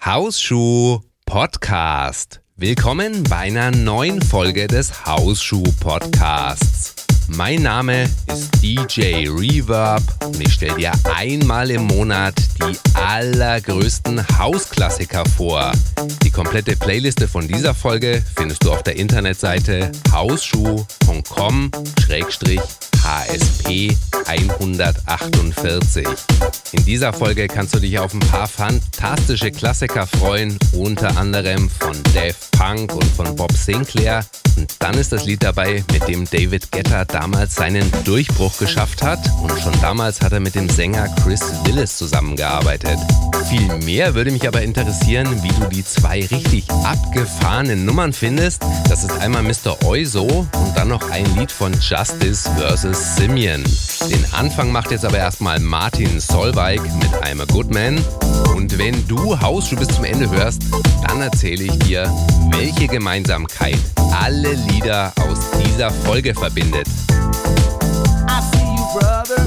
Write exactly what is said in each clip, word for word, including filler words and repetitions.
Hausschuh Podcast. Willkommen bei einer neuen Folge des Hausschuh Podcasts. Mein Name ist D J Reverb und ich stelle dir einmal im Monat die allergrößten Hausklassiker vor. Die komplette Playliste von dieser Folge findest du auf der Internetseite hausschuh punkt com Schrägstrich H S P hundertachtundvierzig. In dieser Folge kannst du dich auf ein paar fantastische Klassiker freuen, unter anderem von Daft Punk und von Bob Sinclair. Und dann ist das Lied dabei, mit dem David Guetta damals seinen Durchbruch geschafft hat. Und schon damals hat er mit dem Sänger Chris Willis zusammengearbeitet. Viel mehr würde mich aber interessieren, wie du die zwei richtig abgefahrenen Nummern findest. Das ist einmal Mister Oizo und dann noch ein Lied von Justice versus Simeon. Den Anfang macht jetzt aber erstmal Martin Solveig mit I'm a Good Man. Und wenn du Hausschuh bis zum Ende hörst, dann erzähle ich dir, welche Gemeinsamkeit alle Lieder aus dieser Folge verbindet. I see you, brother.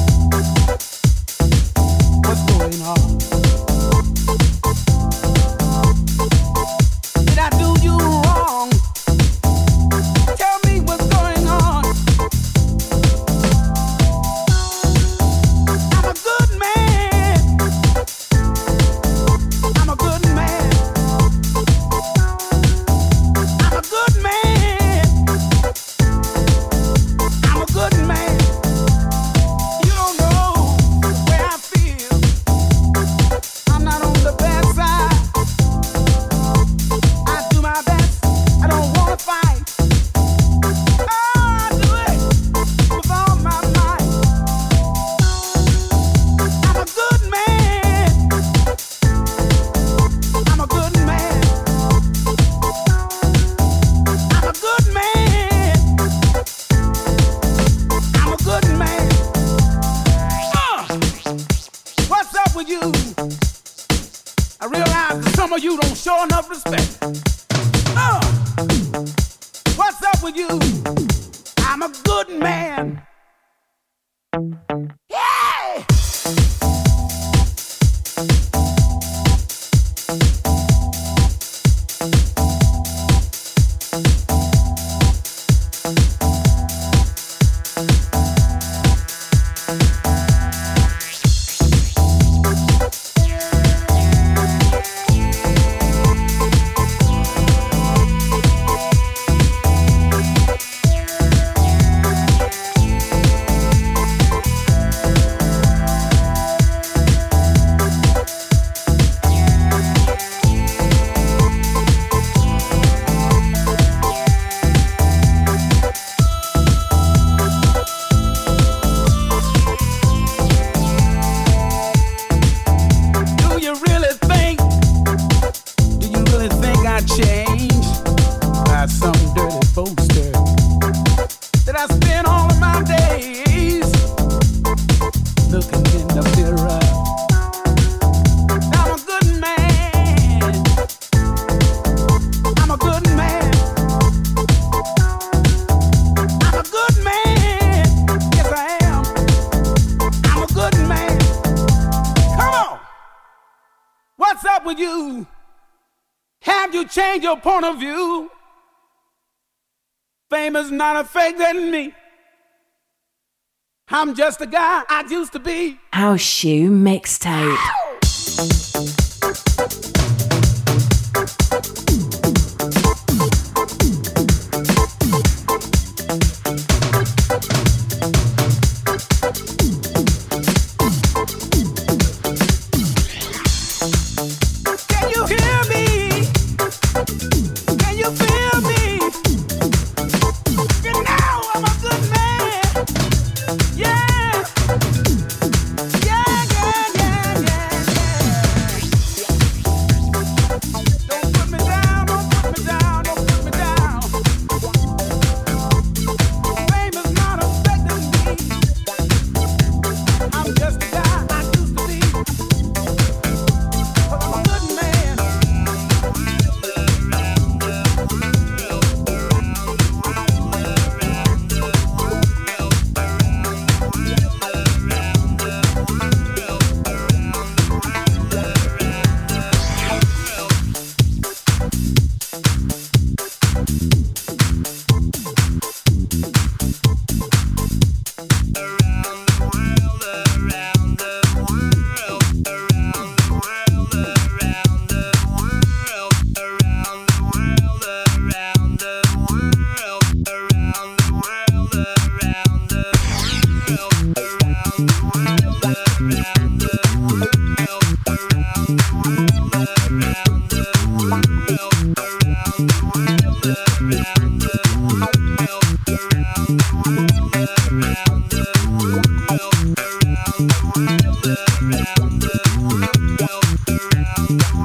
What's going on? Did I do you wrong? Tell me what's going on. I'm a good man. I'm a good man. I'm a good man. I'm a good man. You don't know the way I feel. I'm not on the bad side. I do my best. I don't wanna fight. Oh, I do it with all my might. I'm a good man. I'm a good man. I'm a good man. I'm a good man. Uh, what's up with you? I realize that some of you don't show enough respect. Uh, what's up with you? I'm a good man. Yeah! Do you really think, do you really think I changed by some dirty poster that I spent all of my days looking in the mirror? I'm a good man. I'm a good man. I'm a good man. Yes, I am. I'm a good man. Come on. What's up with you? Have you changed your point of view? Fame is not a fake than me. I'm just a guy I used to be. Hausschuh Mixtape. Can you hear me? Can you feel me? You know I'm a good man. Yeah. Yeah, yeah, yeah, yeah, yeah. Don't put me down, don't put me down, don't put me down. Fame is not affecting me. I'm just a guy I used to be. 'Cause I'm a good man.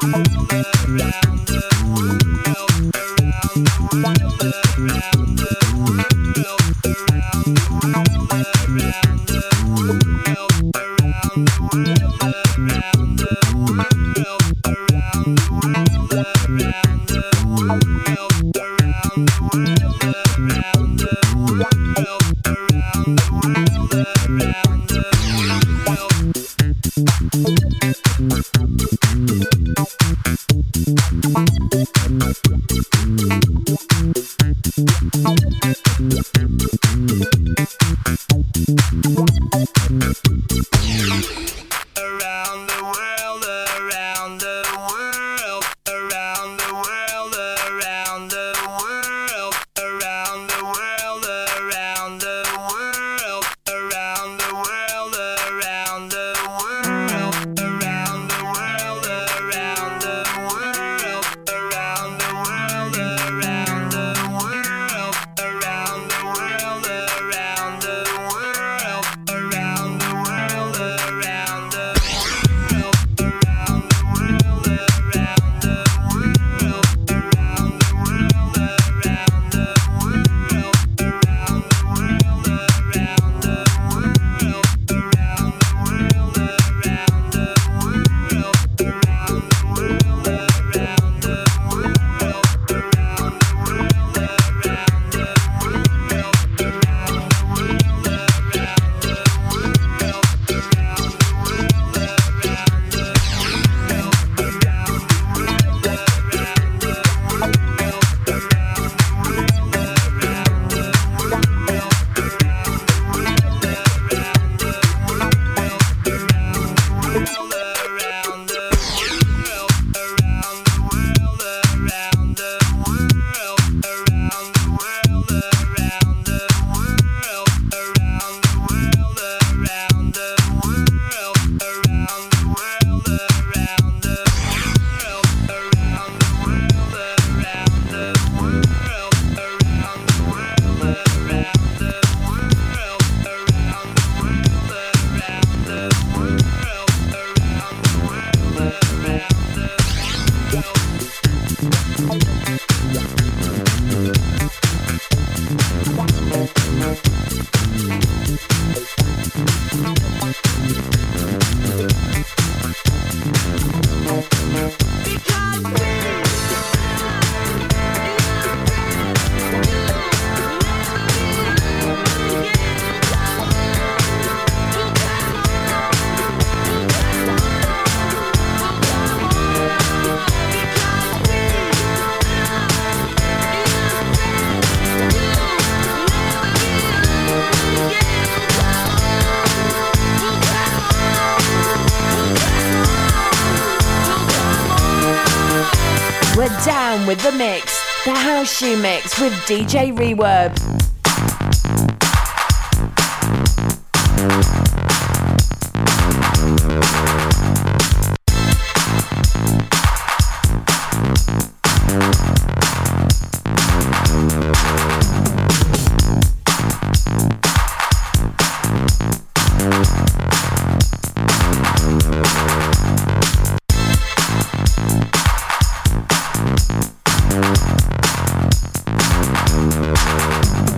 With the mix, the House Shoe Mix with D J Reverb. We'll be right back.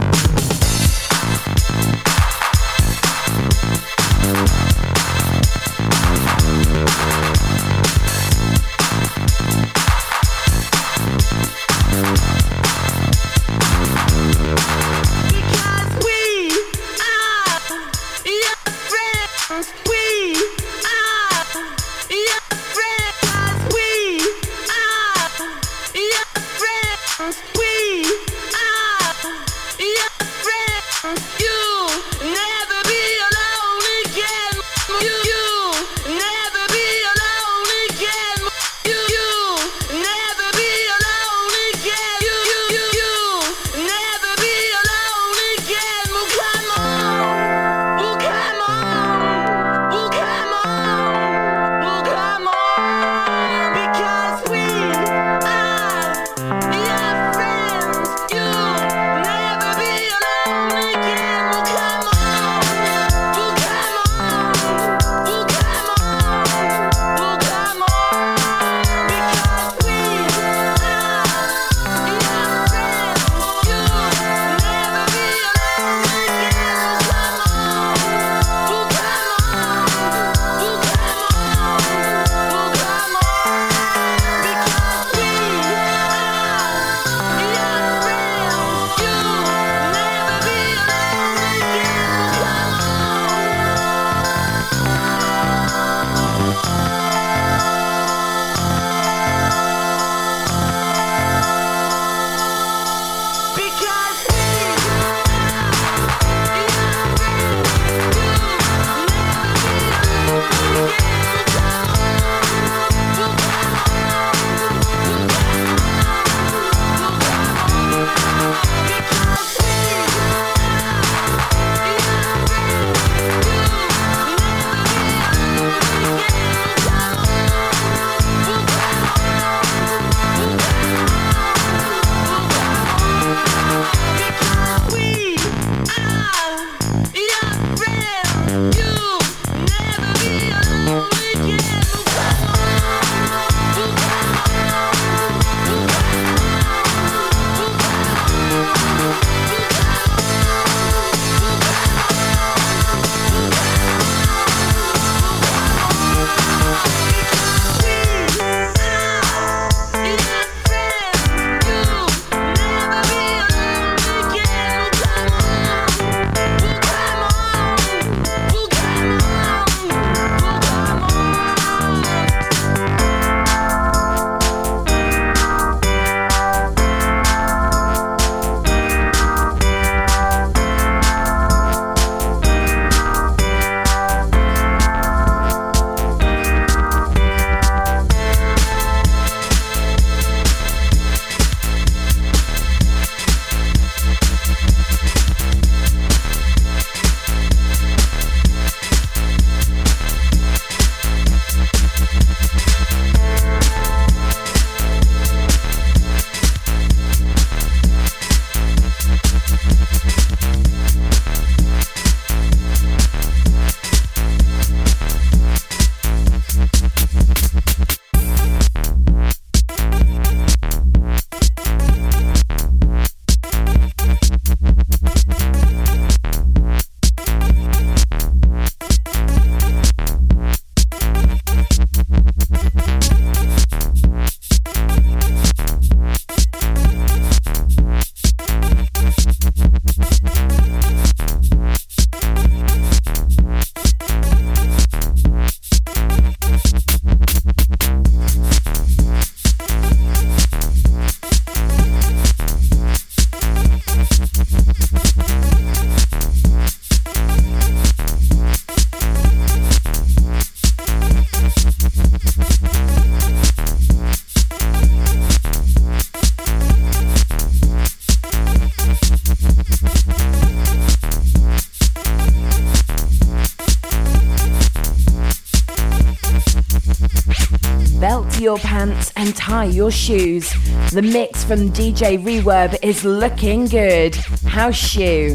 your pants and tie your shoes. The mix from D J Reverb is looking good. House Shoe.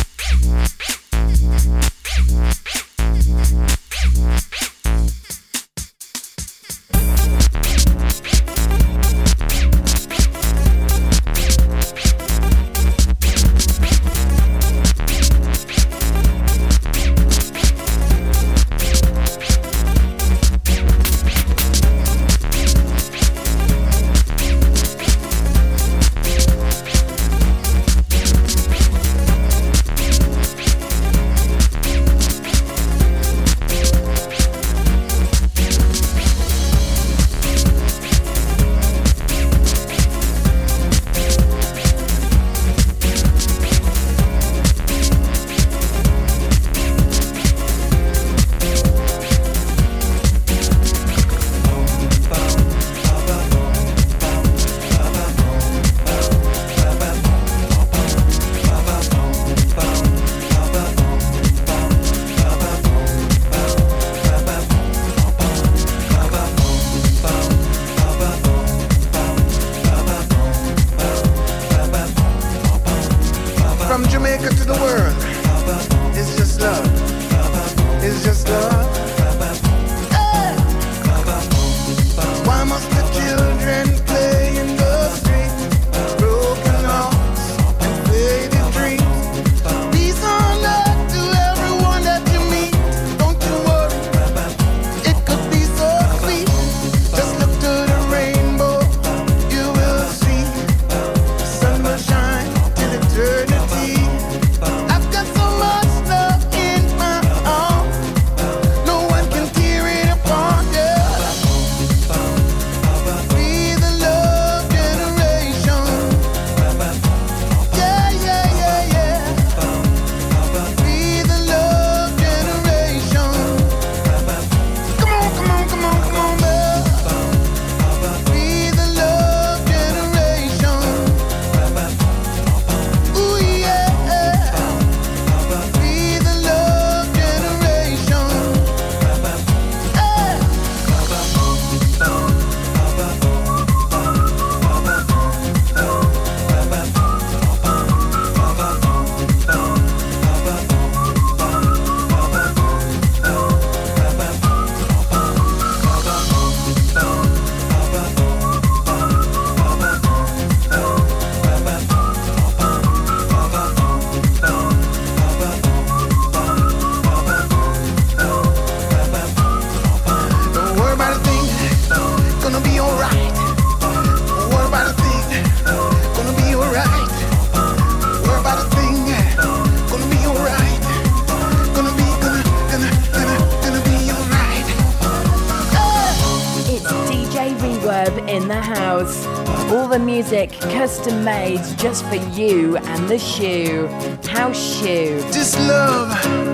Music custom made just for you and the shoe. House Shoe. This love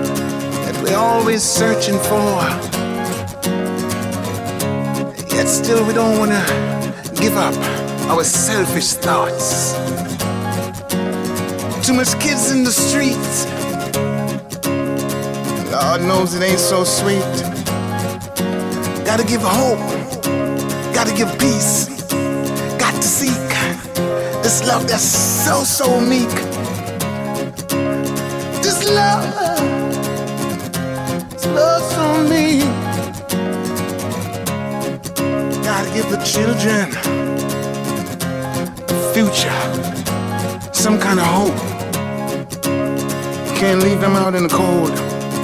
that we're always searching for, yet still we don't want to give up our selfish thoughts. Too much kids in the streets, Lord knows it ain't so sweet. Gotta give hope, gotta give peace, got to seek this love that's so, so meek. This love, this love so meek. Gotta give the children a future, some kind of hope. Can't leave them out in the cold,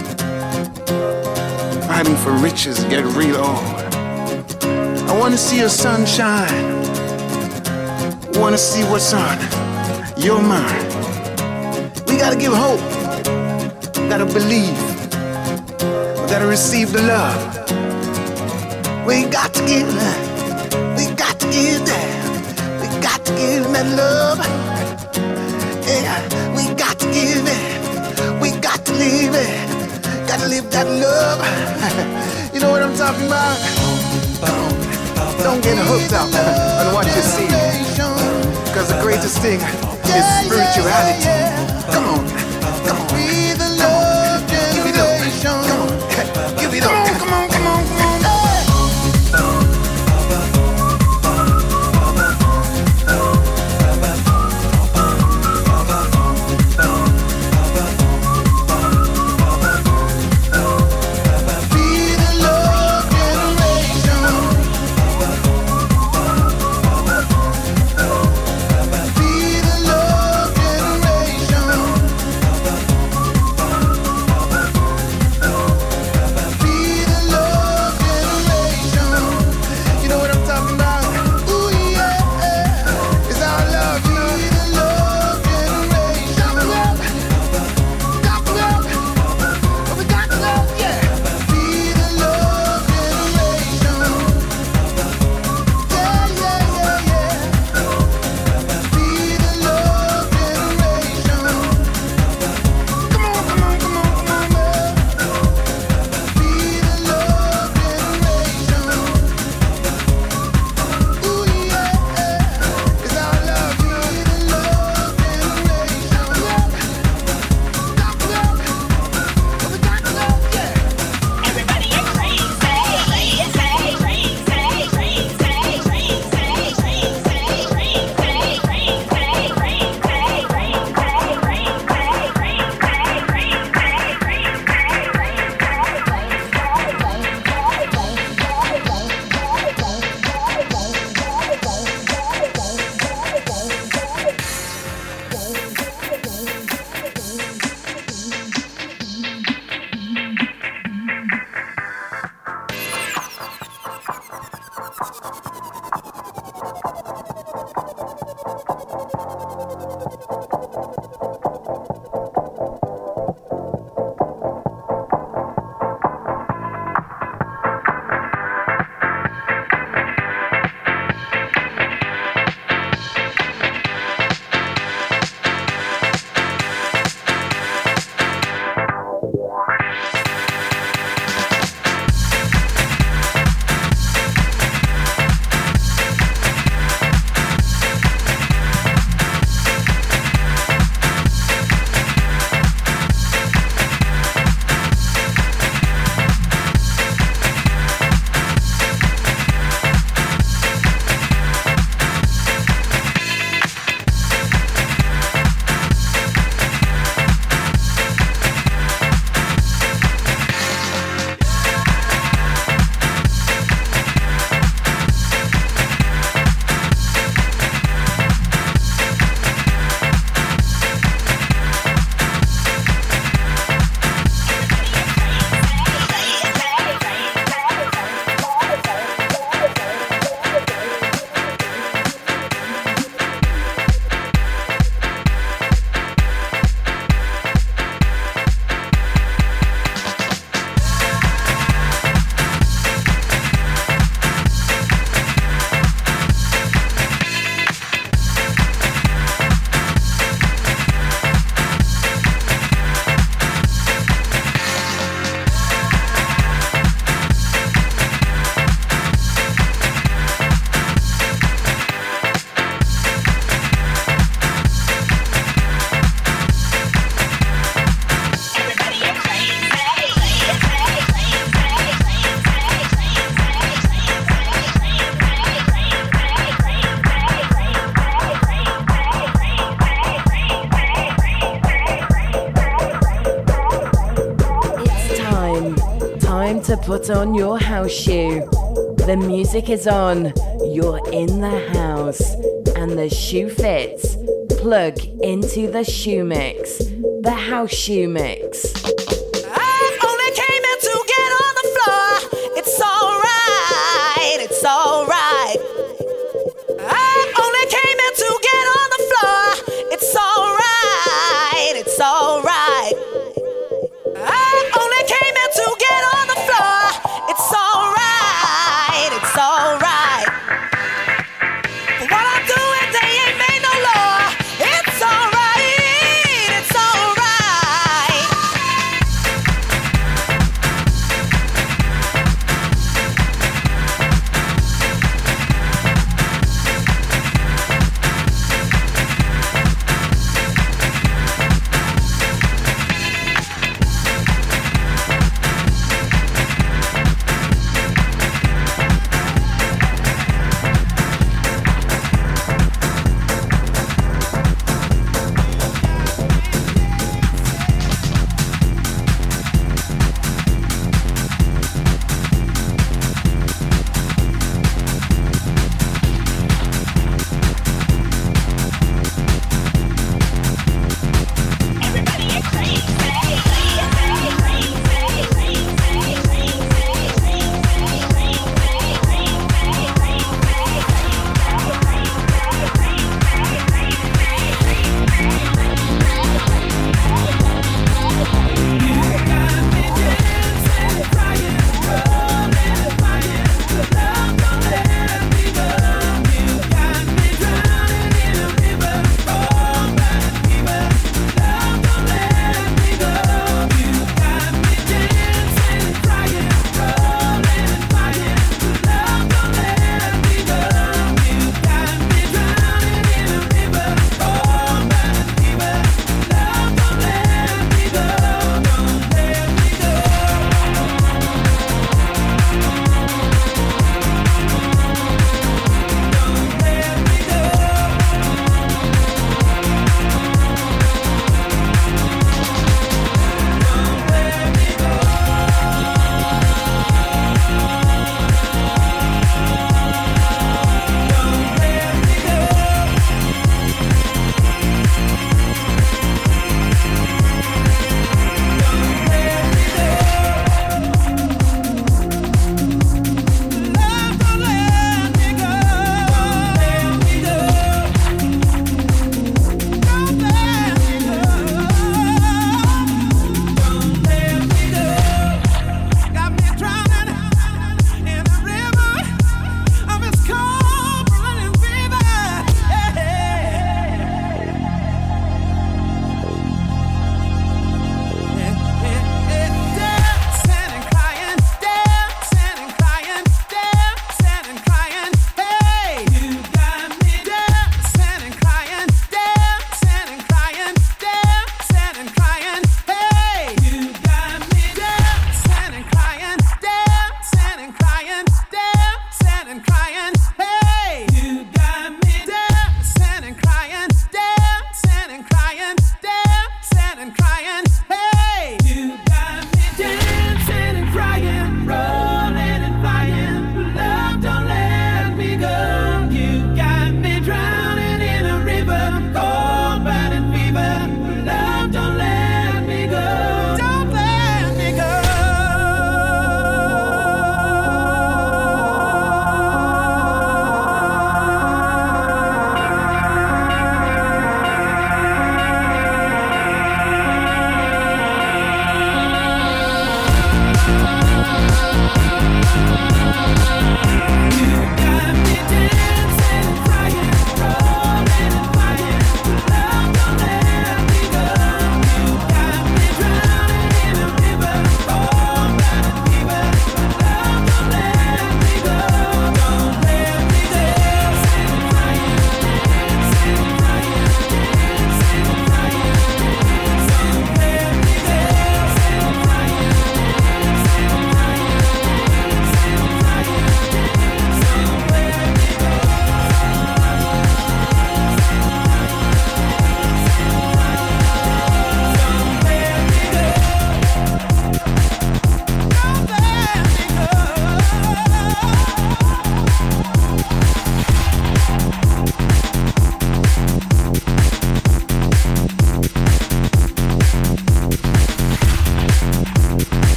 fighting for riches, get real old. I wanna see your sunshine, wanna see what's on your mind. We gotta give hope, gotta believe, we gotta receive the love. We got to give, we got to give that, we got to give that love. Yeah, we got to give it, we got to live it, gotta live that love. You know what I'm talking about? Don't get hooked up on what you see, because the greatest thing is spirituality. Come on, come on, come on, give it up, come on, give it up, come on, come on, come on. to put on your house shoe. The music is on, you're in the house, and the shoe fits. Plug into the shoe mix, the house shoe mix. I only came in to get on the floor. It's alright, it's alright. I only came in to get on the floor. It's alright, it's alright. I only came in to get on the floor. It's alright, it's alright. What I'm doing, they ain't made no law. It's alright, it's alright.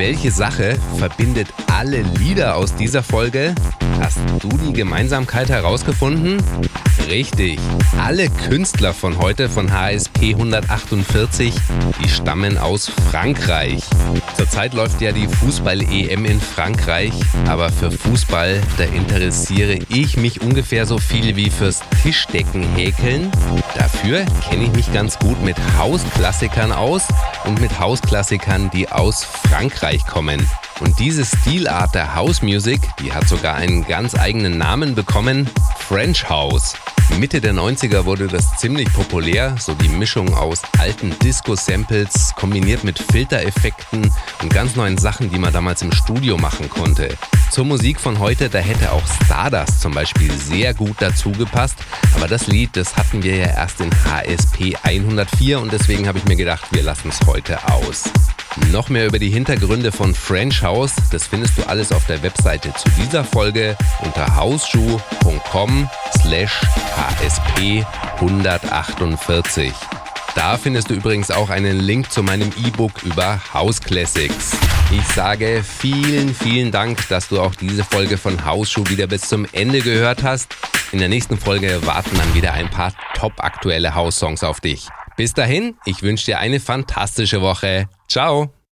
welche Sache verbindet alle Lieder aus dieser Folge? Hast du die Gemeinsamkeit herausgefunden? Richtig, alle Künstler von heute von H S P hundertachtundvierzig, die stammen aus Frankreich. Zurzeit läuft ja die Fußball-E M in Frankreich, aber für Fußball, da interessiere ich mich ungefähr so viel wie fürs Tischdeckenhäkeln. Dafür kenne ich mich ganz gut mit Hausklassikern aus und mit Hausklassikern, die aus Frankreich kommen. Und diese Stilart der House Music, die hat sogar einen ganz eigenen Namen bekommen, French House. Mitte der neunziger wurde das ziemlich populär, so die Mischung aus alten Disco-Samples kombiniert mit Filtereffekten und ganz neuen Sachen, die man damals im Studio machen konnte. Zur Musik von heute, da hätte auch Stardust zum Beispiel sehr gut dazu gepasst, aber das Lied, das hatten wir ja erst in H S P hundertvier und deswegen habe ich mir gedacht, wir lassen es heute aus. Noch mehr über die Hintergründe von French House, das findest du alles auf der Webseite zu dieser Folge unter hausschuh punkt com slash H S P hundertachtundvierzig. Da findest du übrigens auch einen Link zu meinem E-Book über House Classics. Ich sage vielen, vielen Dank, dass du auch diese Folge von Hausschuh wieder bis zum Ende gehört hast. In der nächsten Folge warten dann wieder ein paar top-aktuelle House-Songs auf dich. Bis dahin, ich wünsche dir eine fantastische Woche. Ciao!